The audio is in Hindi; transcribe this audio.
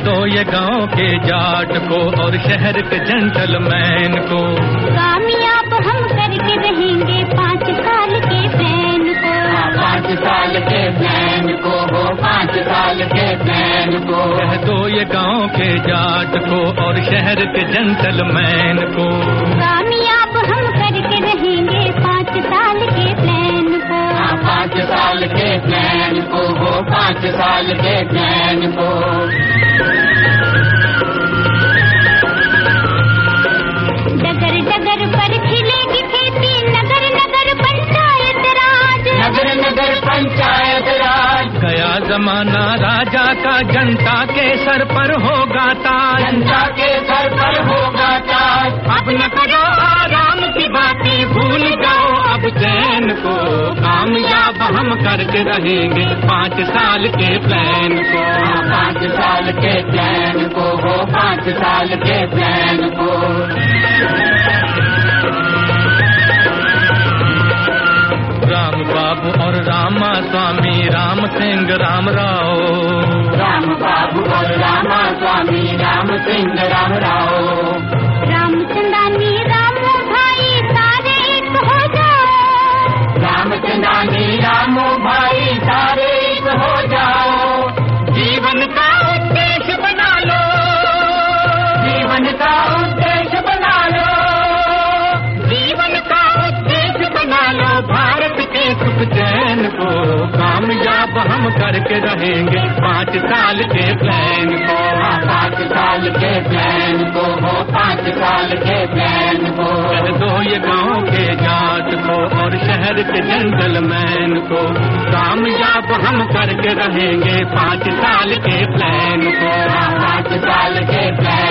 दो ये गांव के जाट को और शहर के जेंटलमैन को। कामयाब हम करके रहेंगे 5 साल के प्लान को। 5 साल के प्लान को हो 5 साल के प्लान को। कह दो ये गांव के जाट को और शहर के जेंटलमैन को। कामयाब हम करके रहेंगे 5 साल के प्लान को। 5 साल के प्लान को हो 5 साल के प्लान को। डगर डगर पर खिलेगी खेती, नगर नगर पंचायत राज। नगर नगर पंचायत राज। गया जमाना राजा का, जनता के सर पर होगा ताज। जनता के सर पर होगा ताज। अब न करो आराम की बातें, भूल जाओ अब चैन को। कामयाब हम करके रहेंगे 5 साल के प्लान को। 5 साल के प्लान को हो 5 साल के प्लान को। राम बाबू और रामा स्वामी, राम सिंह राम राव। राम बाबू और रामा स्वामी, राम सिंह राम राव। रामचंदानी रामो भाई सारे एक हो जाओ। रामचंदानी रामो भाई सारे एक हो जाओ। जीवन का उद्देश्य बना लो। जीवन का उद्देश्य बना लो। जीवन का उद्देश्य बना लो भारत के सुख चैन को। कामयाब हम करके रहेंगे 5 साल के प्लान को। 5 साल के प्लान को हो 5 साल के प्लान को। कह दो ये गांव के जाट को और शहर के जेंटलमैन को। कामयाब हम करके रहेंगे 5 साल के प्लान को। 5 साल के प्लान